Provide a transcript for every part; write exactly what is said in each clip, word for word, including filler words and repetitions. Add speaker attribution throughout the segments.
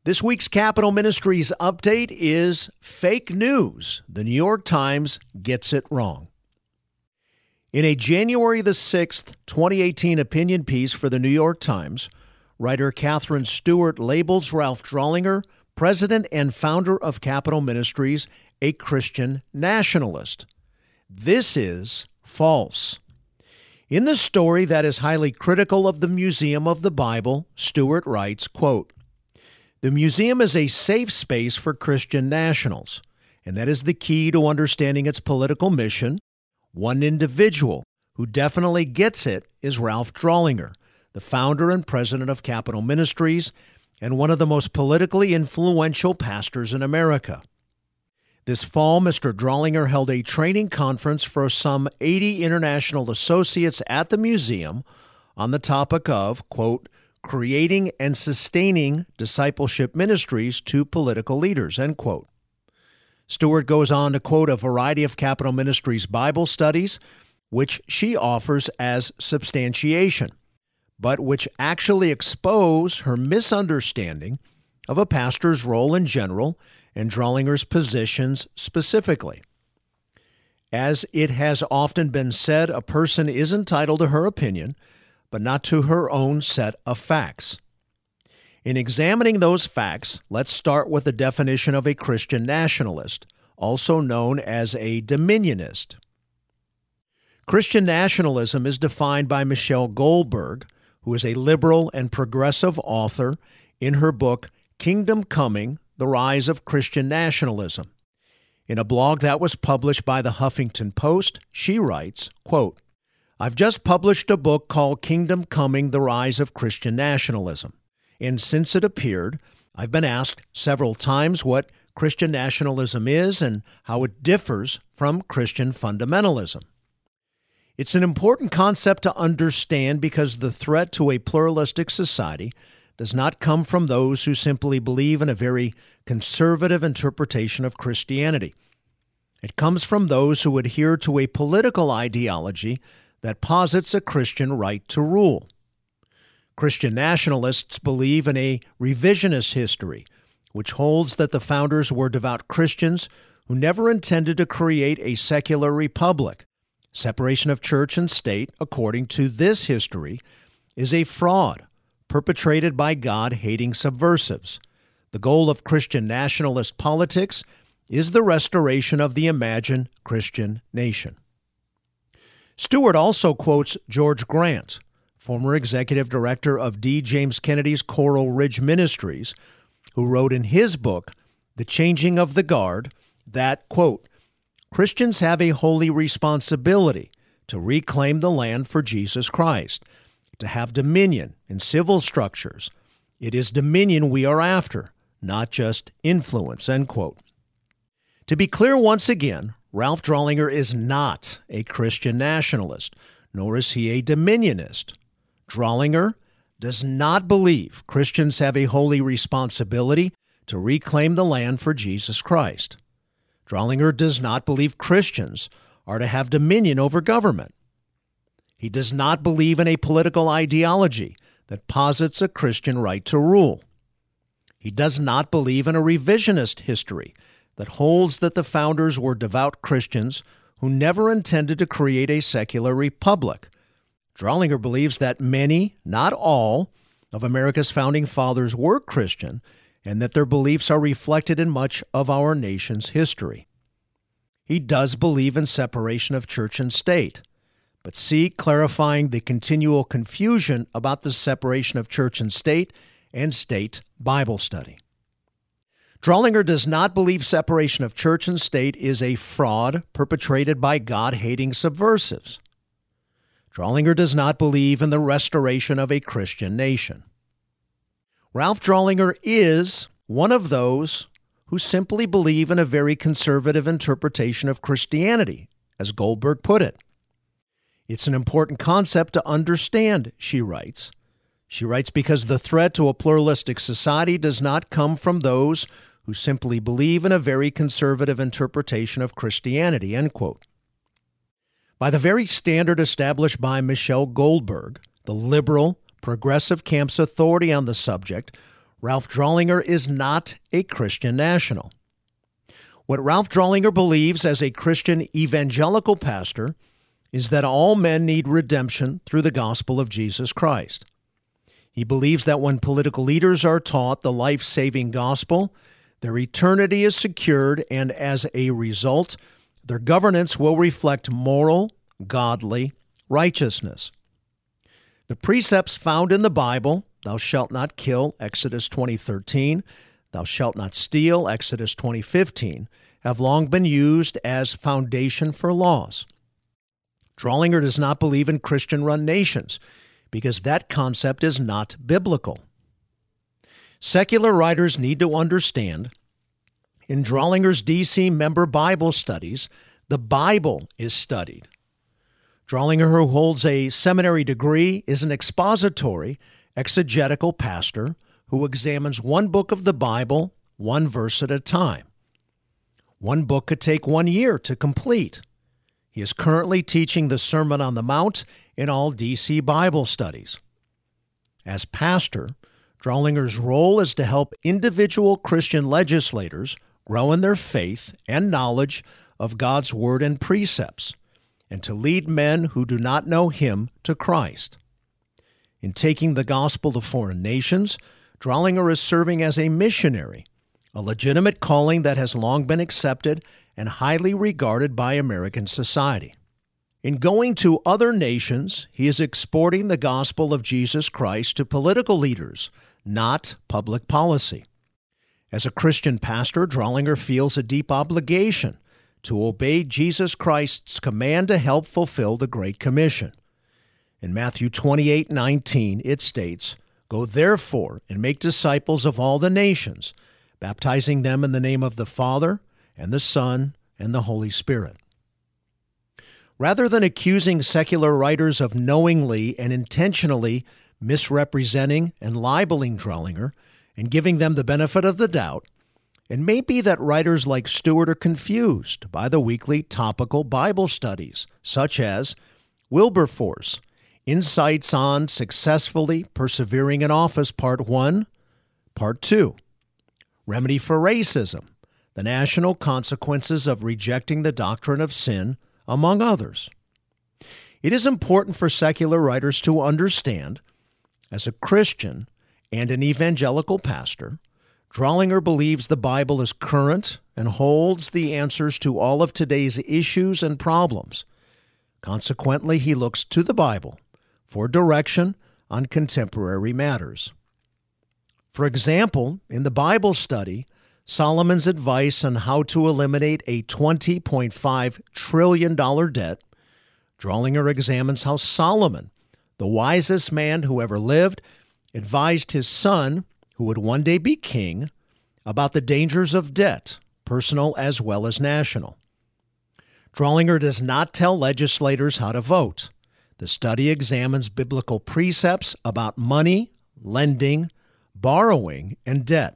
Speaker 1: This week's Capital Ministries update is fake news. The New York Times gets it wrong. In a January the sixth, twenty eighteen opinion piece for the New York Times, writer Catherine Stewart labels Ralph Drollinger, president and founder of Capital Ministries, a Christian nationalist. This is false. In the story that is highly critical of the Museum of the Bible, Stewart writes, quote, "The museum is a safe space for Christian nationals, and that is the key to understanding its political mission. One individual who definitely gets it is Ralph Drollinger, the founder and president of Capital Ministries, and one of the most politically influential pastors in America. This fall, Mister Drollinger held a training conference for some eighty international associates at the museum on the topic of, quote, creating and sustaining discipleship ministries to political leaders, end quote." Stewart goes on to quote a variety of Capital Ministries Bible studies, which she offers as substantiation, but which actually expose her misunderstanding of a pastor's role in general and Drollinger's positions specifically. As it has often been said, a person is entitled to her opinion, but not to her own set of facts. In examining those facts, let's start with the definition of a Christian nationalist, also known as a dominionist. Christian nationalism is defined by Michelle Goldberg, who is a liberal and progressive author, in her book, Kingdom Coming: The Rise of Christian Nationalism. In a blog that was published by the Huffington Post, she writes, quote, "I've just published a book called Kingdom Coming: The Rise of Christian Nationalism. And since it appeared, I've been asked several times what Christian nationalism is and how it differs from Christian fundamentalism. It's an important concept to understand because the threat to a pluralistic society does not come from those who simply believe in a very conservative interpretation of Christianity. It comes from those who adhere to a political ideology that posits a Christian right to rule. Christian nationalists believe in a revisionist history, which holds that the founders were devout Christians who never intended to create a secular republic. Separation of church and state, according to this history, is a fraud perpetrated by God-hating subversives. The goal of Christian nationalist politics is the restoration of the imagined Christian nation." Stewart also quotes George Grant, former executive director of D. James Kennedy's Coral Ridge Ministries, who wrote in his book, The Changing of the Guard, that, quote, "Christians have a holy responsibility to reclaim the land for Jesus Christ, to have dominion in civil structures. It is dominion we are after, not just influence," end quote. To be clear once again, Ralph Drollinger is not a Christian nationalist, nor is he a dominionist. Drollinger does not believe Christians have a holy responsibility to reclaim the land for Jesus Christ. Drollinger does not believe Christians are to have dominion over government. He does not believe in a political ideology that posits a Christian right to rule. He does not believe in a revisionist history that holds that the founders were devout Christians who never intended to create a secular republic. Drollinger believes that many, not all, of America's founding fathers were Christian and that their beliefs are reflected in much of our nation's history. He does believe in separation of church and state, but see clarifying the continual confusion about the separation of church and state and state Bible study. Drollinger does not believe separation of church and state is a fraud perpetrated by God-hating subversives. Drollinger does not believe in the restoration of a Christian nation. Ralph Drollinger is one of those who simply believe in a very conservative interpretation of Christianity, as Goldberg put it. It's an important concept to understand, she writes. She writes, because the threat to a pluralistic society does not come from those who simply believe in a very conservative interpretation of Christianity, end quote. By the very standard established by Michelle Goldberg, the liberal, progressive camp's authority on the subject, Ralph Drollinger is not a Christian national. What Ralph Drollinger believes as a Christian evangelical pastor is that all men need redemption through the gospel of Jesus Christ. He believes that when political leaders are taught the life-saving gospel, their eternity is secured, and as a result, their governance will reflect moral, godly righteousness. The precepts found in the Bible, thou shalt not kill, Exodus twenty thirteen, thou shalt not steal, Exodus twenty fifteen, have long been used as foundation for laws. Drollinger does not believe in Christian-run nations because that concept is not biblical. Secular writers need to understand, in Drollinger's D C member Bible studies, the Bible is studied. Drollinger, who holds a seminary degree, is an expository, exegetical pastor who examines one book of the Bible, one verse at a time. One book could take one year to complete. He is currently teaching the Sermon on the Mount in all D C Bible studies. As pastor, Drollinger's role is to help individual Christian legislators grow in their faith and knowledge of God's Word and precepts, and to lead men who do not know Him to Christ. In taking the gospel to foreign nations, Drollinger is serving as a missionary, a legitimate calling that has long been accepted and highly regarded by American society. In going to other nations, he is exporting the gospel of Jesus Christ to political leaders, not public policy. As a Christian pastor, Drollinger feels a deep obligation to obey Jesus Christ's command to help fulfill the Great Commission. In Matthew twenty-eight nineteen, it states, "Go therefore and make disciples of all the nations, baptizing them in the name of the Father and the Son and the Holy Spirit." Rather than accusing secular writers of knowingly and intentionally misrepresenting and libeling Drollinger and giving them the benefit of the doubt, it may be that writers like Stewart are confused by the weekly topical Bible studies, such as Wilberforce, Insights on Successfully Persevering in Office, Part one, Part two, Remedy for Racism, The National Consequences of Rejecting the Doctrine of Sin, among others. It is important for secular writers to understand, as a Christian and an evangelical pastor, Drollinger believes the Bible is current and holds the answers to all of today's issues and problems. Consequently, he looks to the Bible for direction on contemporary matters. For example, in the Bible study, Solomon's advice on how to eliminate a twenty point five trillion dollars debt, Drollinger examines how Solomon, the wisest man who ever lived, advised his son, who would one day be king, about the dangers of debt, personal as well as national. Drollinger does not tell legislators how to vote. The study examines biblical precepts about money, lending, borrowing, and debt.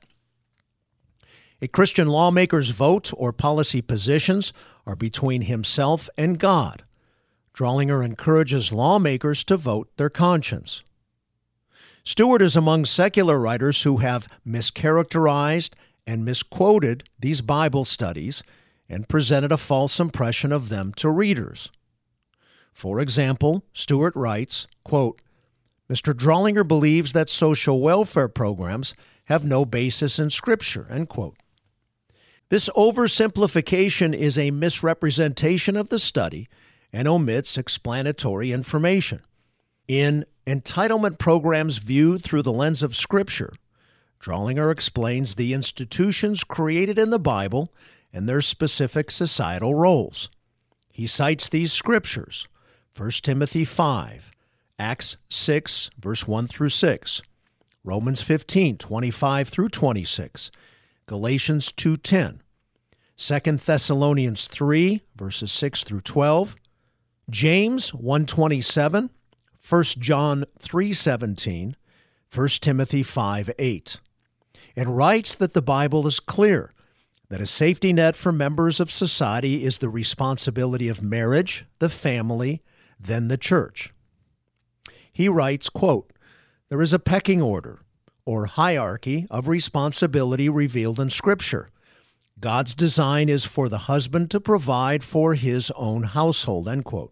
Speaker 1: A Christian lawmaker's vote or policy positions are between himself and God. Drollinger encourages lawmakers to vote their conscience. Stewart is among secular writers who have mischaracterized and misquoted these Bible studies and presented a false impression of them to readers. For example, Stewart writes, quote, "Mister Drollinger believes that social welfare programs have no basis in Scripture," end quote. This oversimplification is a misrepresentation of the study and omits explanatory information. In Entitlement Programs Viewed Through the Lens of Scripture, Drollinger explains the institutions created in the Bible and their specific societal roles. He cites these scriptures, First Timothy five, Acts six, verse one through six, Romans fifteen, twenty-five through twenty-six, Galatians two ten, Second Thessalonians three, verses six through twelve, James one twenty-seven, First John three seventeen, First Timothy five eight, and writes that the Bible is clear, that a safety net for members of society is the responsibility of marriage, the family, then the church. He writes, quote, "There is a pecking order. or hierarchy of responsibility revealed in Scripture. God's design is for the husband to provide for his own household, end quote.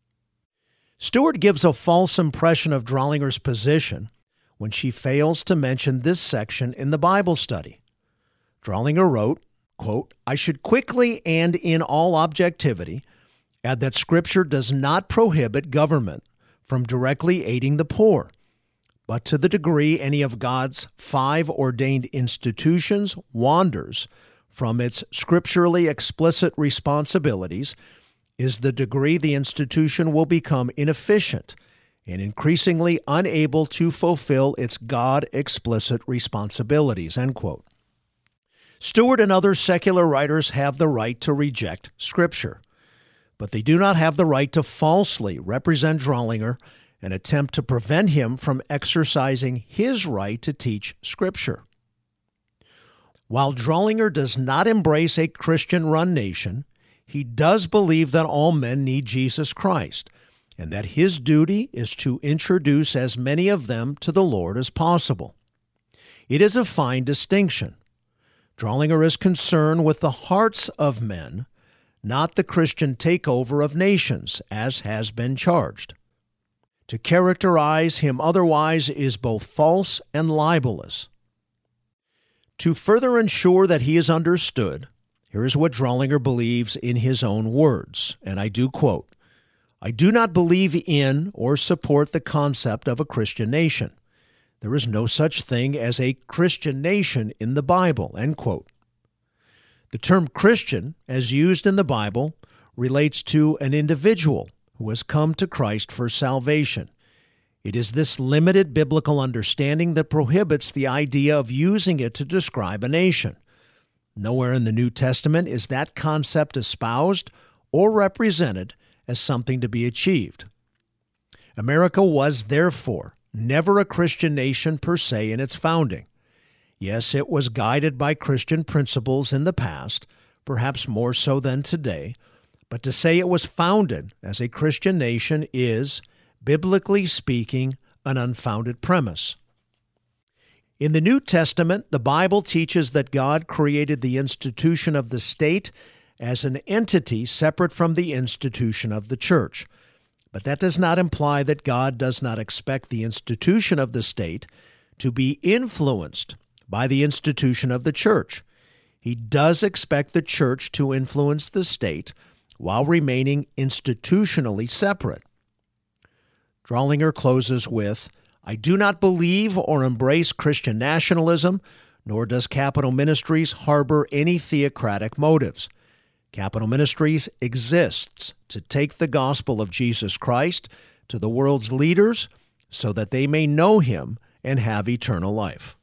Speaker 1: Stewart gives a false impression of Drollinger's position when she fails to mention this section in the Bible study. Drollinger wrote, quote, I should quickly and in all objectivity add that Scripture does not prohibit government from directly aiding the poor, but to the degree any of God's five ordained institutions wanders from its scripturally explicit responsibilities is the degree the institution will become inefficient and increasingly unable to fulfill its God-explicit responsibilities, end quote. Stewart and other secular writers have the right to reject Scripture, but they do not have the right to falsely represent Drollinger and attempt to prevent him from exercising his right to teach Scripture. While Drollinger does not embrace a Christian-run nation, he does believe that all men need Jesus Christ, and that his duty is to introduce as many of them to the Lord as possible. It is a fine distinction. Drollinger is concerned with the hearts of men, not the Christian takeover of nations, as has been charged. To characterize him otherwise is both false and libelous. To further ensure that he is understood, here is what Drollinger believes in his own words, and I do quote, I do not believe in or support the concept of a Christian nation. There is no such thing as a Christian nation in the Bible, end quote. The term Christian, as used in the Bible, relates to an individual who has come to Christ for salvation. It is this limited biblical understanding that prohibits the idea of using it to describe a nation. Nowhere in the New Testament is that concept espoused or represented as something to be achieved. America was, therefore, never a Christian nation per se in its founding. Yes, it was guided by Christian principles in the past, perhaps more so than today, but to say it was founded as a Christian nation is, biblically speaking, an unfounded premise. In the New Testament, the Bible teaches that God created the institution of the state as an entity separate from the institution of the church. But that does not imply that God does not expect the institution of the state to be influenced by the institution of the church. He does expect the church to influence the state while remaining institutionally separate. Drollinger closes with, I do not believe or embrace Christian nationalism, nor does Capital Ministries harbor any theocratic motives. Capital Ministries exists to take the gospel of Jesus Christ to the world's leaders so that they may know him and have eternal life.